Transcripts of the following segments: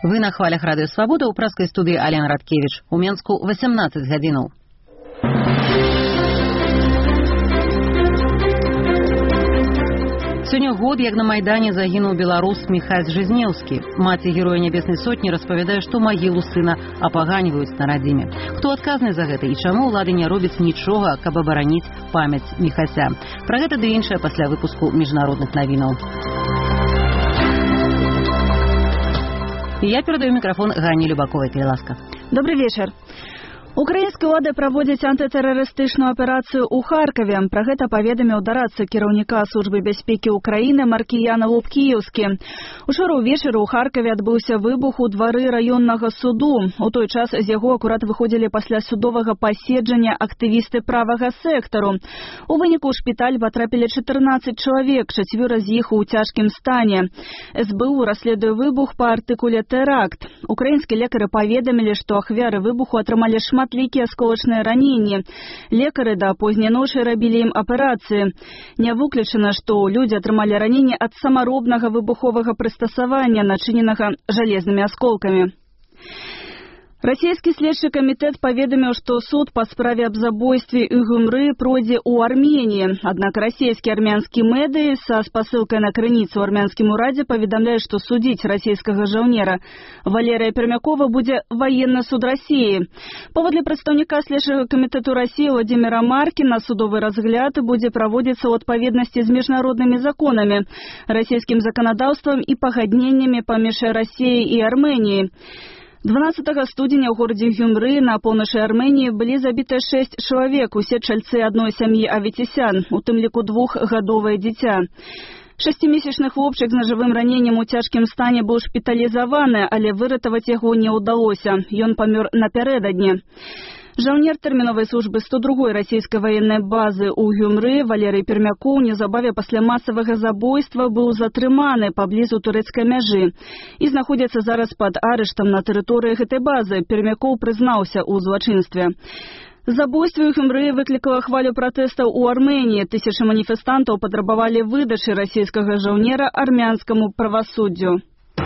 Вы на хвалях Радыё Свабода ў праскай студыі Алена Радкевіч. У Менску 18 гадзінаў. Сёння год, як на Майдане загінуў беларус Міхась Жизнеўскі. Маці героя Нябеснай сотні распавядае, што магілу сына апаганьваюць на радзіме. Хто адказны за гэта і чаму ўлады не робяць нічога, каб абараніць памяць Міхася? Пра гэта ды іншае пасля выпуску міжнародных навінаў. Я передаю микрофон Ганне Любаковой. Ласка. Добрый вечер. Украінскія ўлады праводзяць антытэрарыстычную аперацыю ў Харкаве. Пра гэта паведаміў дарадца кіраўніка службы бяспекі Украіны Маркіян Лоб-Кіеўскі. Учора ўвечары ў Харкаве адбыўся выбух у двары раённага суду. У той час з яго акурат выходзілі пасля судовага паседжання актывісты правага сектару. У выніку ў шпіталь патрапілі 14 чалавек, 4 з іх у цяжкім стане. СБУ расследуе выбух па артыкуле «Тэракт». Украінскія лекары паведамілі, што ахвяры выбуху атрымалі шматлікія асколачныя раненні. Лекары да позняй ночы рабілі ім аперацыі. Не выключана, што людзі атрымалі раненні ад самаробнага выбуховага прыстасавання, начыненага жалезнымі асколкамі. Расійскі следчы камітэт паведаміў, што суд па справе аб забойстве Уйгумры пройдзе ў Арменіі. Аднак расійскія армянскія медыі са спасылкай на крыніцу ў армянскім урадзе паведамляюць, што судзіць расійскага жаўнера Валерія Пермякова будзе ваенны суд Расіі. Паводле прадстаўніка следчага камітэту Расіі Владзіміра Маркіна, судовы разгляд будзе праводзіцца ў адпаведнасці з міжнароднымі законамі, расійскім заканадаўствам і пагадненнямі паміж Расіяй і Арменіяй. 12 студзеня ў горадзе Гюмры на поўначы Арменіі былі забіты 6 чалавек, усе чальцы адной сям'і Аветісян, у тым ліку 2-гадовае дзіця. 6-месячны хлопчык з нажавым раненнем у цяжкім стане быў шпіталізаваны, але выратаваць яго не ўдалося. Ён памёр напярэдадні. Жаўнер тэрміновай службы 102-й расійскай ваеннай базы ў Гюмры Валерый Пермякоў неўзабаве пасля масавага забойства быў затрыманы паблізу турэцкай мяжы і знаходзіцца зараз пад арыштам на тэрыторыі гэтай базы. Пермякоў прызнаўся ў злачынстве. Забойство ў Гюмры выклікала хвалю пратэстаў у Арменіі. Тысячы маніфестантаў патрабавалі выдачы расійскага жаўнера армянскаму правасуддзю.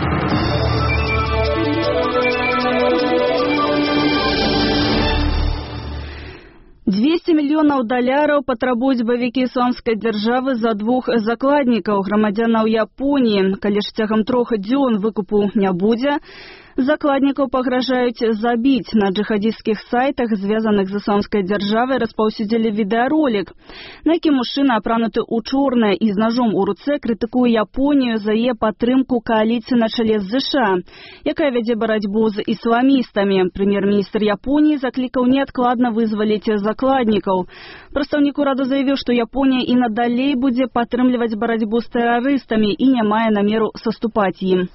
200 мільёнаў даляраў патрабуюць баевікі ісламскай дзяржавы за 2 закладнікаў, грамадзянаў Японіі. Калі ж цягам 3 дзён выкупу не будзе, закладнікаў пагражаюць забіць. На джихадистскіх сайтах, звязаных з ісламскай дзяржавай, распаўсюдзілі відэаролік, на якім мужчына, апрануты ў чорнае і з ножом у руцэ, крытыкуе Японію за яе падтрымку кааліцыі на чале з ЗША, якая вядзе барацьбу з ісламістамі. Прэм'ер-міністр Японіі заклікаў неадкладна вызваліць закладнікаў. Прадстаўнік ураду заявіў, што Японія і надалей будзе падтрымліваць барацьбу з тэрарыстамі і не мае намеру саступаць ім.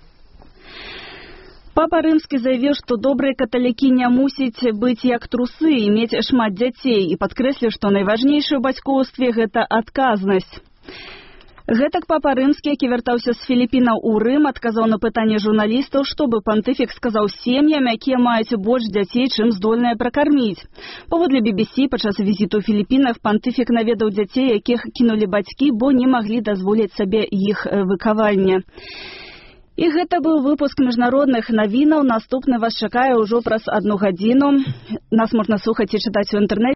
Папа Рымскі заявіў, што добрыя каталікі не мусяць быць як трусы і мець шмат дзяцей, і падкрэсліў, што найважнейшае ў бацькоўстве – гэта адказнасць. Гэтак папа Рымскі, які вяртаўся з Філіпінаў у Рым, адказаў на пытанне журналістаў, што бы пантыфік сказаў сем'ям, якія маюць больш дзяцей, чым здольныя пракарміць. Паводле BBC, падчас візіту ў Філіпінах пантыфік наведаў дзяцей, якіх кінулі бацькі, бо не маглі дазволіць сабе іх выхаванне. І гэта быў выпуск міжнародных навінаў. Наступны вас чакае ўжо праз 1 гадзіну. Нас можна слухаць і чытаць у інтэрнэце.